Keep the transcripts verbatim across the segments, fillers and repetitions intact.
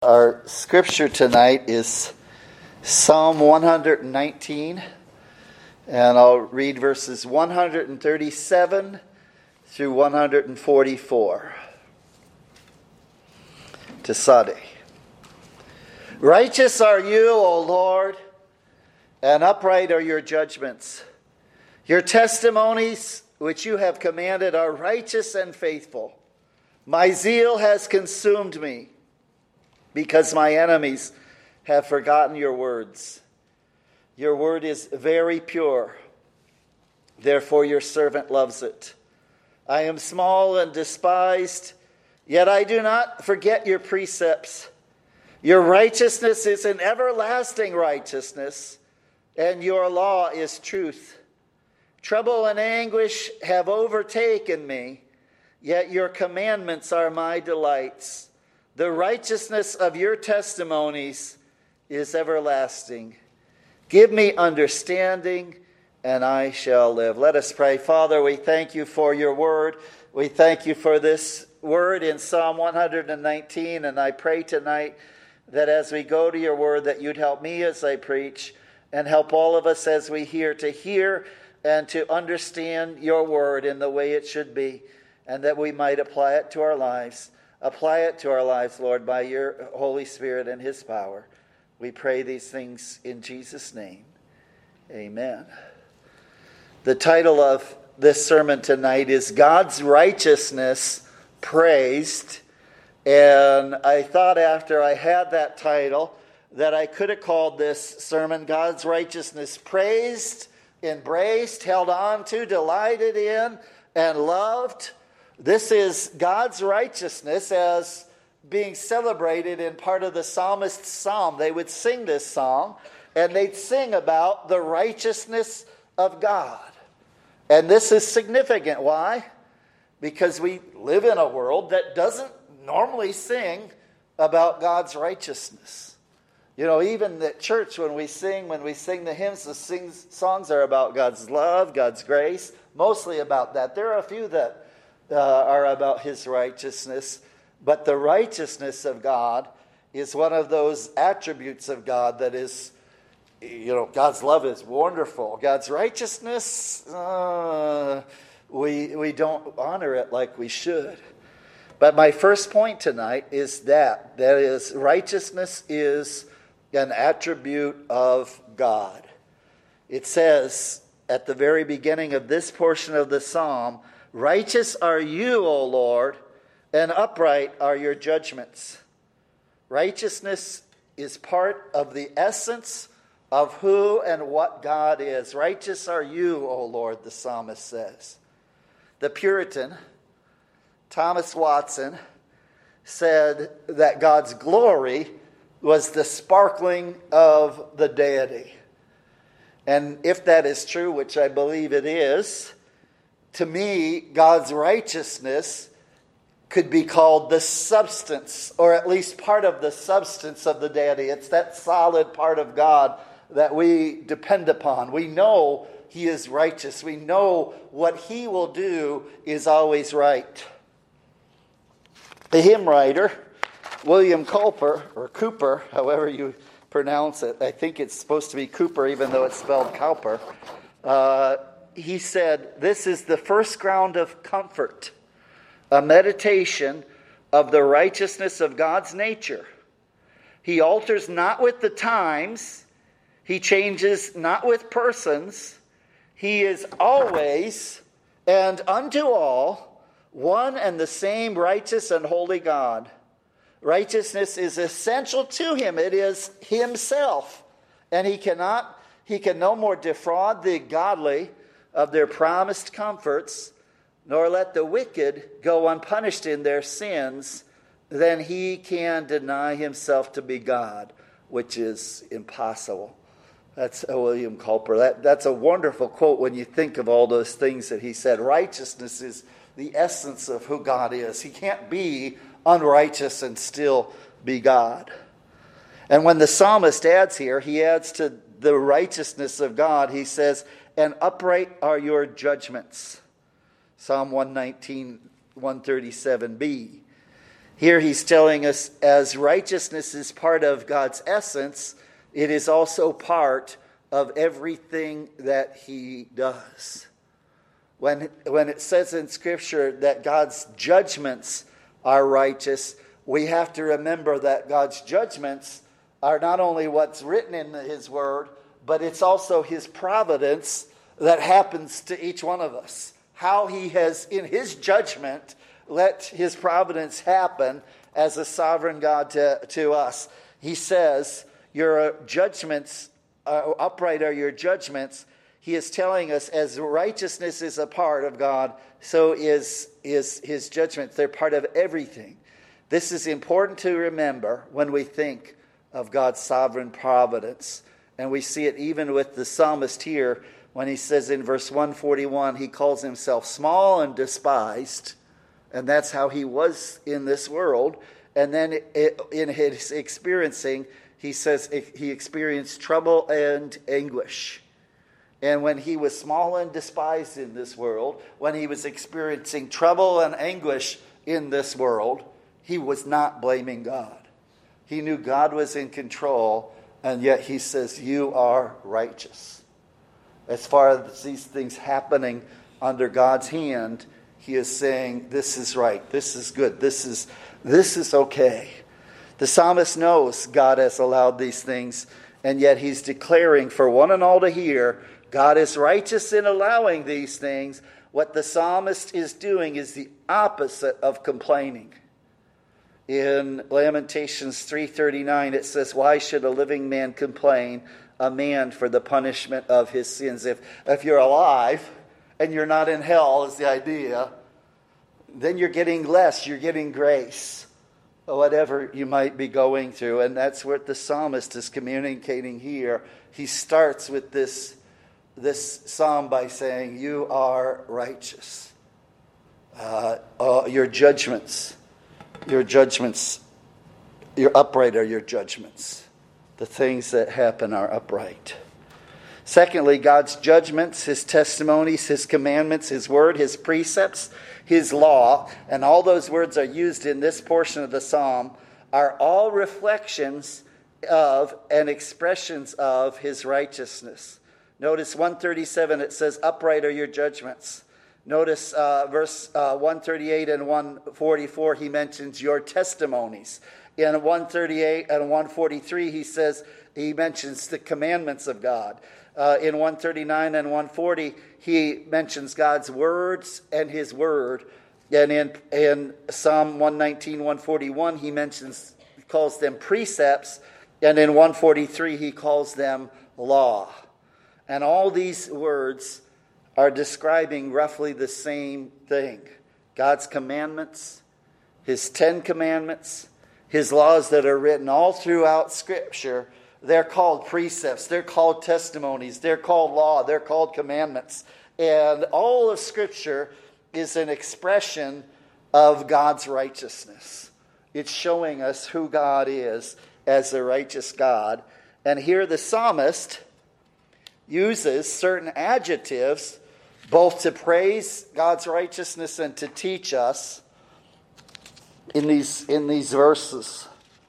Our scripture tonight is Psalm one hundred nineteen, and I'll read verses one hundred thirty-seven through one hundred forty-four. To Sade. Righteous are you, O Lord, and upright are your judgments. Your testimonies, which you have commanded, are righteous and faithful. My zeal has consumed me, because my enemies have forgotten your words. Your word is very pure. Therefore your servant loves it. I am small and despised, yet I do not forget your precepts. Your righteousness is an everlasting righteousness, and your law is truth. Trouble and anguish have overtaken me, yet your commandments are my delights. The righteousness of your testimonies is everlasting. Give me understanding, and I shall live. Let us pray. Father, we thank you for your word. We thank you for this word in Psalm one hundred nineteen, and I pray tonight that as we go to your word, that you'd help me as I preach, and help all of us as we hear to hear and to understand your word in the way it should be, and that we might apply it to our lives. Apply it to our lives, Lord, by your Holy Spirit and his power. We pray these things in Jesus' name. Amen. The title of this sermon tonight is God's Righteousness Praised. And I thought after I had that title that I could have called this sermon God's Righteousness Praised, Embraced, Held on to, Delighted in, and Loved. This is God's righteousness as being celebrated in part of the psalmist's psalm. They would sing this song, and they'd sing about the righteousness of God. And this is significant. Why? Because we live in a world that doesn't normally sing about God's righteousness. You know, even at church when we sing, when we sing the hymns, the sing, songs are about God's love, God's grace, mostly about that. There are a few that Uh, are about his righteousness, but the righteousness of God is one of those attributes of God that is, you know, God's love is wonderful. God's righteousness, uh, we we don't honor it like we should. But my first point tonight is that, that is, righteousness is an attribute of God. It says at the very beginning of this portion of the psalm, righteous are you, O Lord, and upright are your judgments. Righteousness is part of the essence of who and what God is. Righteous are you, O Lord, the psalmist says. The Puritan, Thomas Watson, said that God's glory was the sparkling of the deity. And if that is true, which I believe it is, to me, God's righteousness could be called the substance, or at least part of the substance of the deity. It's that solid part of God that we depend upon. We know he is righteous. We know what he will do is always right. The hymn writer, William Cowper, or Cooper, however you pronounce it, I think it's supposed to be Cooper even though it's spelled Cowper, uh, he said, this is the first ground of comfort, a meditation of the righteousness of God's nature. He alters not with the times. He changes not with persons. He is always and unto all one and the same righteous and holy God. Righteousness is essential to him. It is himself. And he cannot, he can no more defraud the godly of their promised comforts, nor let the wicked go unpunished in their sins, then he can deny himself to be God, which is impossible. That's William Cowper. That, that's a wonderful quote when you think of all those things that he said. Righteousness is the essence of who God is. He can't be unrighteous and still be God. And when the psalmist adds here, he adds to the righteousness of God, he says, and upright are your judgments. Psalm one nineteen, one thirty-seven b. Here he's telling us, as righteousness is part of God's essence, it is also part of everything that he does. When, when it says in Scripture that God's judgments are righteous, we have to remember that God's judgments are not only what's written in his word, but it's also his providence that happens to each one of us. How he has, in his judgment, let his providence happen as a sovereign God to, to us. He says, your judgments, uh, upright are your judgments. He is telling us, as righteousness is a part of God, so is, is his judgments. They're part of everything. This is important to remember when we think of God's sovereign providence. And we see it even with the psalmist here when he says in verse one forty-one, he calls himself small and despised. And that's how he was in this world. And then in his experiencing, he says he experienced trouble and anguish. And when he was small and despised in this world, when he was experiencing trouble and anguish in this world, he was not blaming God. He knew God was in control, and yet he says, you are righteous. As far as these things happening under God's hand, he is saying, this is right, this is good, this is, this is okay. The psalmist knows God has allowed these things, and yet he's declaring for one and all to hear, God is righteous in allowing these things. What the psalmist is doing is the opposite of complaining. In Lamentations three thirty-nine, it says, why should a living man complain, a man for the punishment of his sins? If, if you're alive and you're not in hell, is the idea, then you're getting less, you're getting grace, whatever you might be going through. And that's what the psalmist is communicating here. He starts with this, this psalm by saying, you are righteous. Uh, uh, your judgments Your judgments, your upright are your judgments. The things that happen are upright. Secondly, God's judgments, his testimonies, his commandments, his word, his precepts, his law, and all those words are used in this portion of the psalm, are all reflections of and expressions of his righteousness. Notice one thirty-seven, it says, upright are your judgments. Notice uh, verse uh, one thirty-eight and one forty-four, he mentions your testimonies. In one thirty-eight and one forty-three, he says, he mentions the commandments of God. Uh, in one thirty-nine and one forty, he mentions God's words and his word. And in, in Psalm one nineteen, one forty-one, he mentions, he calls them precepts. And in one forty-three, he calls them law. And all these words are describing roughly the same thing. God's commandments, his Ten Commandments, his laws that are written all throughout Scripture, they're called precepts, they're called testimonies, they're called law, they're called commandments. And all of Scripture is an expression of God's righteousness. It's showing us who God is as a righteous God. And here the psalmist uses certain adjectives both to praise God's righteousness and to teach us in these, in these verses.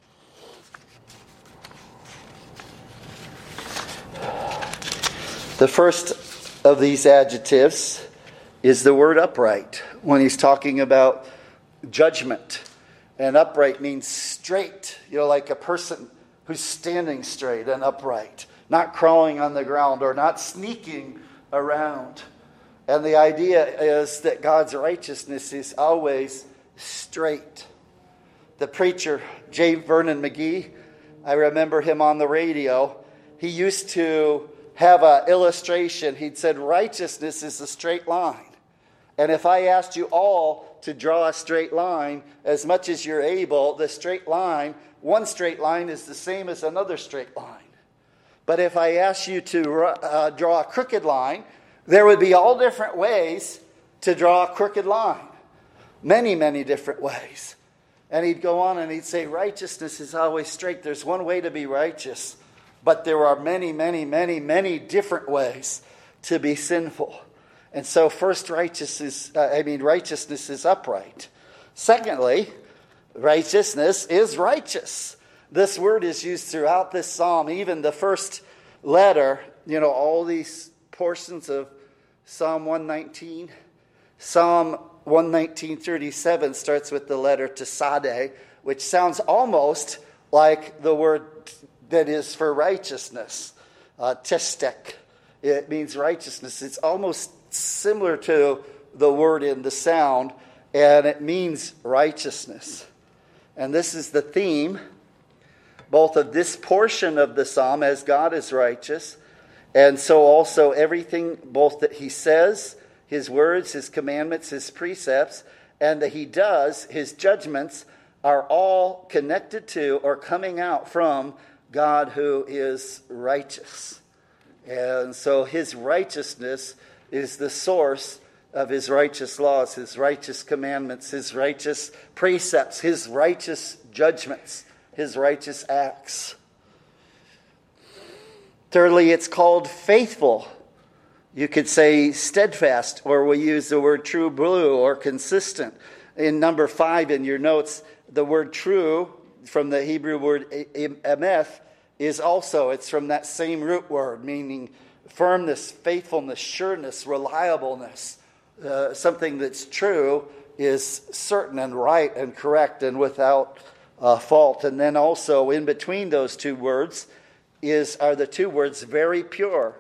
The first of these adjectives is the word upright, when he's talking about judgment. And upright means straight, you know, like a person who's standing straight and upright, not crawling on the ground or not sneaking around. And the idea is that God's righteousness is always straight. The preacher, J. Vernon McGee, I remember him on the radio. He used to have an illustration. He'd said, righteousness is a straight line. And if I asked you all to draw a straight line, as much as you're able, the straight line, one straight line is the same as another straight line. But if I asked you to uh, draw a crooked line, there would be all different ways to draw a crooked line. Many, many different ways. And he'd go on and he'd say, righteousness is always straight. There's one way to be righteous. But there are many, many, many, many different ways to be sinful. And so first righteousness is, uh, I mean, righteousness is upright. Secondly, Righteousness is righteous. This word is used throughout this psalm, even the first letter, you know, all these portions of Psalm one nineteen. Psalm one nineteen thirty-seven starts with the letter Tesade, which sounds almost like the word that is for righteousness. Uh, testek. It means righteousness. It's almost similar to the word in the sound, and it means righteousness. And this is the theme, both of this portion of the psalm, as God is righteous, and so also everything, both that he says, his words, his commandments, his precepts, and that he does, his judgments, are all connected to or coming out from God who is righteous. And so his righteousness is the source of his righteous laws, his righteous commandments, his righteous precepts, his righteous judgments, his righteous acts. Thirdly, it's called faithful. You could say steadfast, or we use the word true blue or consistent. In number five in your notes, the word true from the Hebrew word emeth is also, it's from that same root word, meaning firmness, faithfulness, sureness, reliableness. Uh, something that's true is certain and right and correct and without uh, fault. And then also in between those two words is are the two words very pure.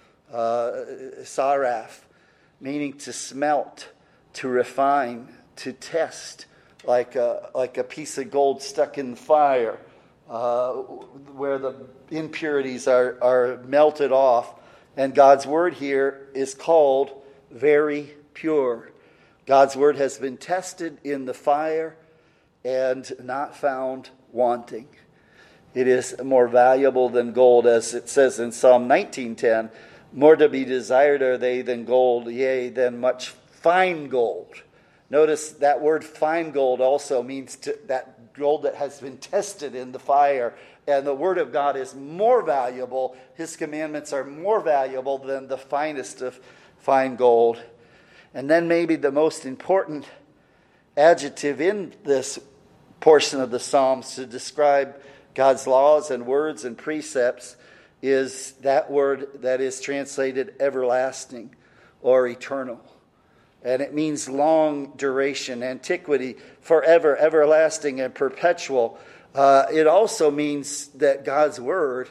Uh, saraf, meaning to smelt, to refine, to test, like a, like a piece of gold stuck in the fire, uh, where the impurities are, are melted off. And God's word here is called very pure. God's word has been tested in the fire and not found wanting. It is more valuable than gold, as it says in Psalm nineteen ten. More to be desired are they than gold, yea, than much fine gold. Notice that word fine gold also means to, that gold that has been tested in the fire. And the word of God is more valuable. His commandments are more valuable than the finest of fine gold. And then maybe the most important adjective in this portion of the Psalms to describe God's laws and words and precepts is that word that is translated everlasting or eternal. And it means long duration, antiquity, forever, everlasting, and perpetual. Uh, it also means that God's word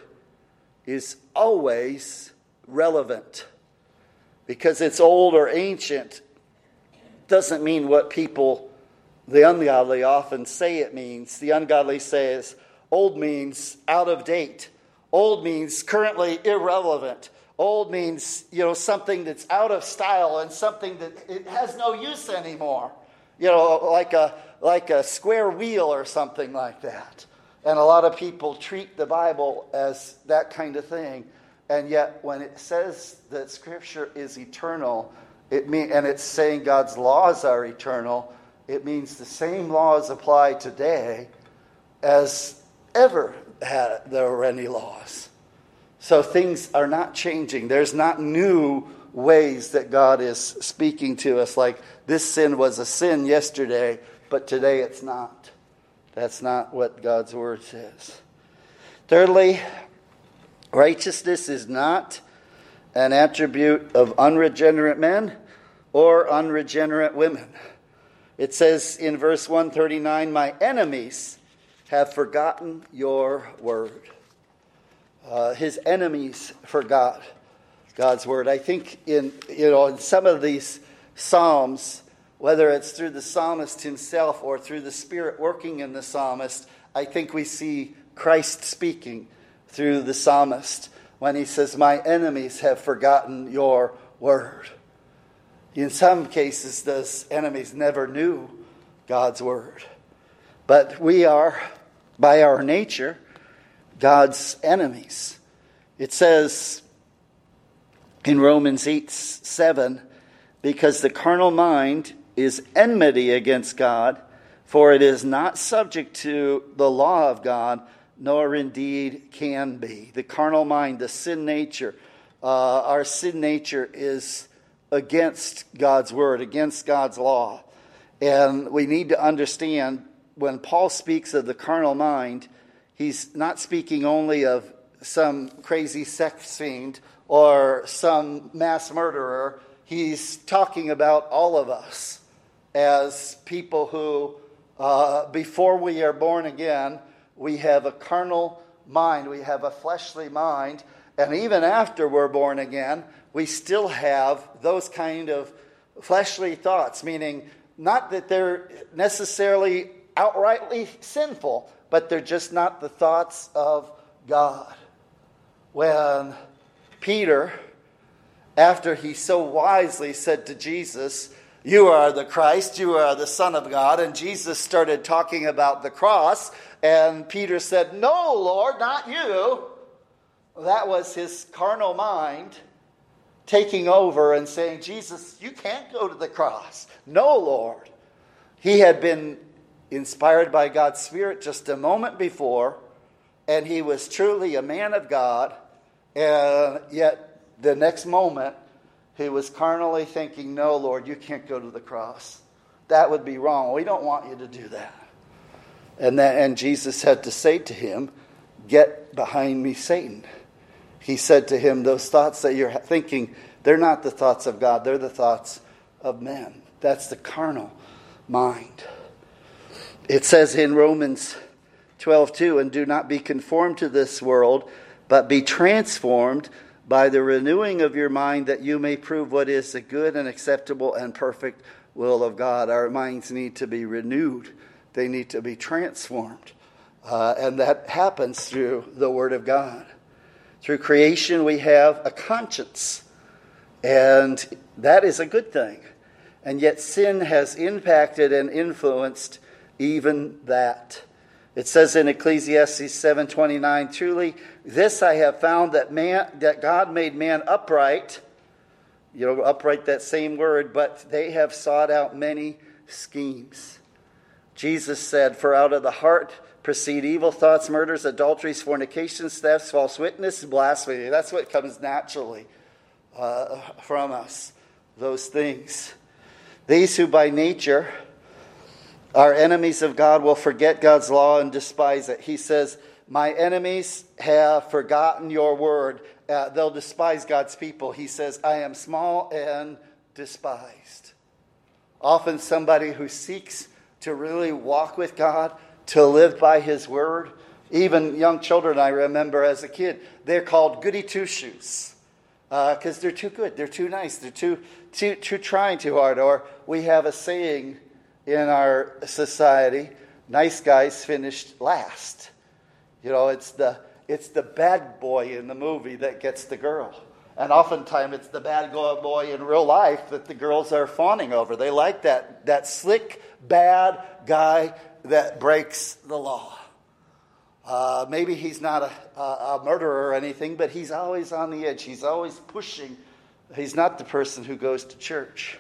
is always relevant. Because it's old or ancient doesn't mean what people, the ungodly, often say it means. The ungodly says old means out of date. Old means currently irrelevant. Old means, you know, something that's out of style and something that it has no use anymore. You know, like a like a square wheel or something like that. And a lot of people treat the Bible as that kind of thing. And yet when it says that Scripture is eternal, it mean, and it's saying God's laws are eternal, it means the same laws apply today as ever had there were any laws. So things are not changing. There's not new ways that God is speaking to us, like this sin was a sin yesterday, but today it's not. That's not what God's word says. Thirdly, righteousness is not an attribute of unregenerate men or unregenerate women. It says in verse one thirty-nine, my enemies have forgotten your word. Uh, his enemies forgot God's word. I think in you know in some of these psalms, whether it's through the psalmist himself or through the Spirit working in the psalmist, I think we see Christ speaking through the psalmist when he says, my enemies have forgotten your word. In some cases, those enemies never knew God's word. But we are, by our nature, God's enemies. It says in Romans eight seven, because the carnal mind is enmity against God, for it is not subject to the law of God, nor indeed can be. The carnal mind, the sin nature, uh, our sin nature is against God's word, against God's law. And we need to understand when Paul speaks of the carnal mind, he's not speaking only of some crazy sex fiend or some mass murderer. He's talking about all of us as people who, uh, before we are born again, we have a carnal mind, we have a fleshly mind, and even after we're born again, we still have those kind of fleshly thoughts, meaning not that they're necessarily outrightly sinful, but they're just not the thoughts of God. When Peter, after he so wisely said to Jesus, "You are the Christ, you are the Son of God," and Jesus started talking about the cross, and Peter said, "No, Lord, not you." That was his carnal mind taking over and saying, "Jesus, you can't go to the cross." "No, Lord." He had been inspired by God's Spirit just a moment before, and he was truly a man of God, and yet the next moment he was carnally thinking, "No, Lord, you can't go to the cross. That would be wrong. We don't want you to do that." And then, and Jesus had to say to him, "Get behind me, Satan." He said to him, "Those thoughts that you're thinking, they're not the thoughts of God. They're the thoughts of men." That's the carnal mind. It says in Romans twelve two, "And do not be conformed to this world, but be transformed by the renewing of your mind, that you may prove what is the good and acceptable and perfect will of God." Our minds need to be renewed. They need to be transformed. Uh, and that happens through the Word of God. Through creation, we have a conscience. And that is a good thing. And yet sin has impacted and influenced even that. It says in Ecclesiastes seven twenty-nine, "Truly, this I have found, that man, that God made man upright." You know, upright, that same word, "but they have sought out many schemes." Jesus said, "For out of the heart proceed evil thoughts, murders, adulteries, fornications, thefts, false witness, blasphemy." That's what comes naturally uh, from us, those things. "These who by nature are enemies of God will forget God's law and despise it." He says, "My enemies have forgotten your word." Uh, they'll despise God's people. He says, "I am small and despised." Often somebody who seeks to really walk with God, to live by His word. Even young children, I remember as a kid, they're called goody two-shoes because uh, they're too good, they're too nice, they're too, too, too trying too hard. Or we have a saying in our society, "Nice guys finished last." You know, it's the it's the bad boy in the movie that gets the girl. And oftentimes it's the bad boy in real life that the girls are fawning over. They like that, that slick, bad guy that breaks the law. Uh, maybe he's not a, a, a murderer or anything, but he's always on the edge. He's always pushing. He's not the person who goes to church.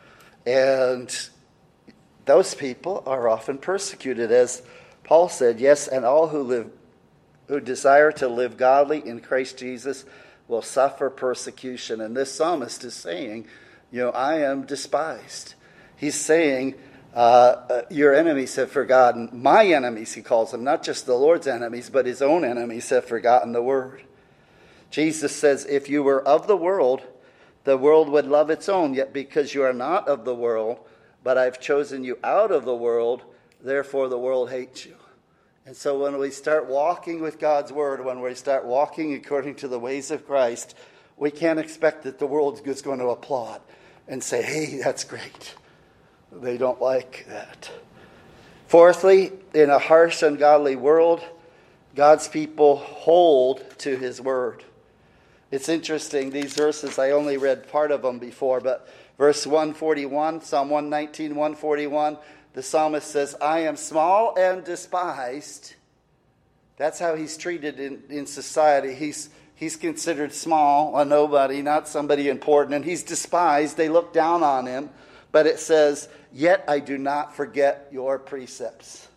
And those people are often persecuted, as Paul said, "Yes, and all who live, who desire to live godly in Christ Jesus will suffer persecution." And this psalmist is saying, you know, I am despised. He's saying, uh, your enemies have forgotten. My enemies, he calls them, not just the Lord's enemies, but his own enemies have forgotten the word. Jesus says, "If you were of the world, the world would love its own. Yet because you are not of the world, but I've chosen you out of the world, therefore the world hates you." And so when we start walking with God's word, when we start walking according to the ways of Christ, we can't expect that the world is going to applaud and say, "Hey, that's great." They don't like that. Fourthly, in a harsh, ungodly world, God's people hold to His word. It's interesting, these verses, I only read part of them before, but verse one forty-one, Psalm one nineteen, one forty-one, the psalmist says, "I am small and despised." That's how he's treated in, in society. He's he's considered small, a nobody, not somebody important, and he's despised. They look down on him. But it says, "Yet I do not forget your precepts."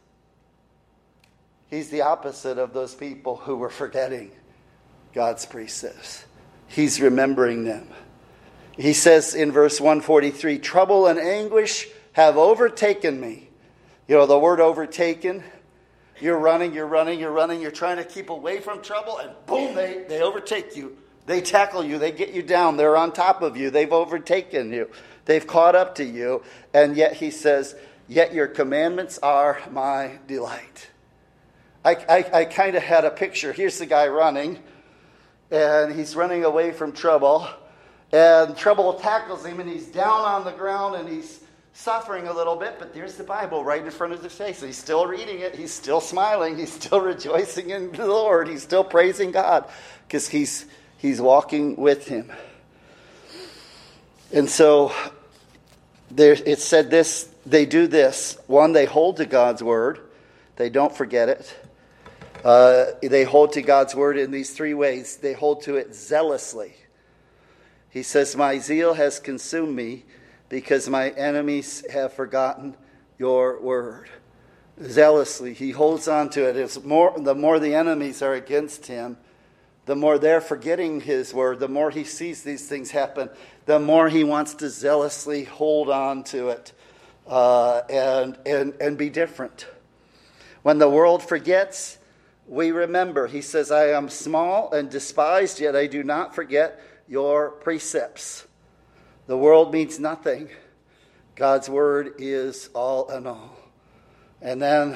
He's the opposite of those people who were forgetting God's precepts. He's remembering them. He says in verse one forty-three, "Trouble and anguish have overtaken me." You know, the word overtaken. You're running, you're running, you're running. You're trying to keep away from trouble, and boom, they, they overtake you. They tackle you. They get you down. They're on top of you. They've overtaken you. They've caught up to you. And yet he says, yet your commandments are my delight. I, I, I kind of had a picture. Here's the guy running, and he's running away from trouble. And trouble tackles him, and he's down on the ground, and he's suffering a little bit. But there's the Bible right in front of his face. He's still reading it. He's still smiling. He's still rejoicing in the Lord. He's still praising God because he's he's walking with him. And so there, it said this. They do this. One, they hold to God's word. They don't forget it. Uh, they hold to God's word in these three ways. They hold to it zealously. He says, my zeal has consumed me because my enemies have forgotten your word. Zealously, he holds on to it. It's more, the more the enemies are against him, the more they're forgetting his word, the more he sees these things happen, the more he wants to zealously hold on to it uh, and, and, and be different. When the world forgets, we remember. He says, I am small and despised, yet I do not forget your precepts. The world means nothing. God's word is all in all. And then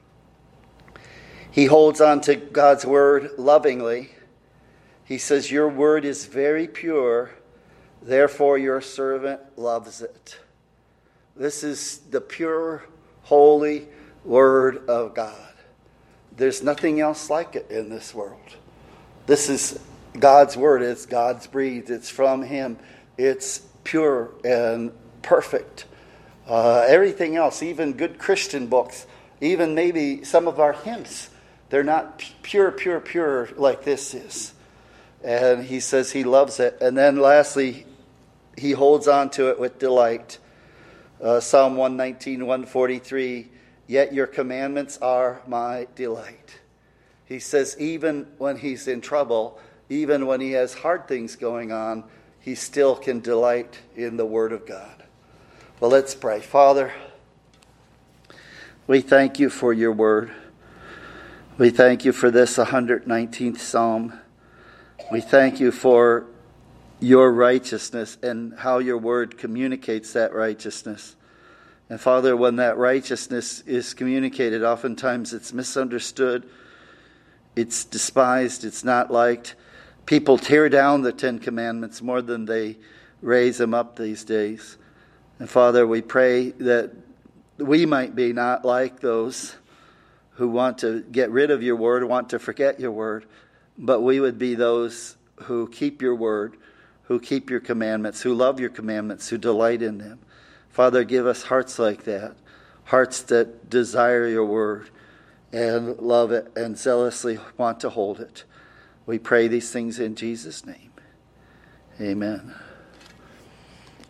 he holds on to God's word lovingly. He says, your word is very pure, therefore your servant loves it. This is the pure, holy word of God. There's nothing else like it in this world. This is God's word. It's God's breathed. It's from him. It's pure and perfect. Uh, everything else, even good Christian books, even maybe some of our hymns, they're not pure, pure, pure like this is. And he says he loves it. And then lastly, he holds on to it with delight. Uh, Psalm one nineteen, one forty-three, yet your commandments are my delight. He says even when he's in trouble, even when he has hard things going on, he still can delight in the word of God. Well, let's pray. Father, we thank you for your word. We thank you for this one hundred nineteenth Psalm. We thank you for your righteousness and how your word communicates that righteousness. And Father, when that righteousness is communicated, oftentimes it's misunderstood, it's despised, it's not liked. People tear down the Ten Commandments more than they raise them up these days. And Father, we pray that we might be not like those who want to get rid of your word, want to forget your word, but we would be those who keep your word, who keep your commandments, who love your commandments, who delight in them. Father, give us hearts like that, hearts that desire your word and love it and zealously want to hold it. We pray these things in Jesus' name. Amen.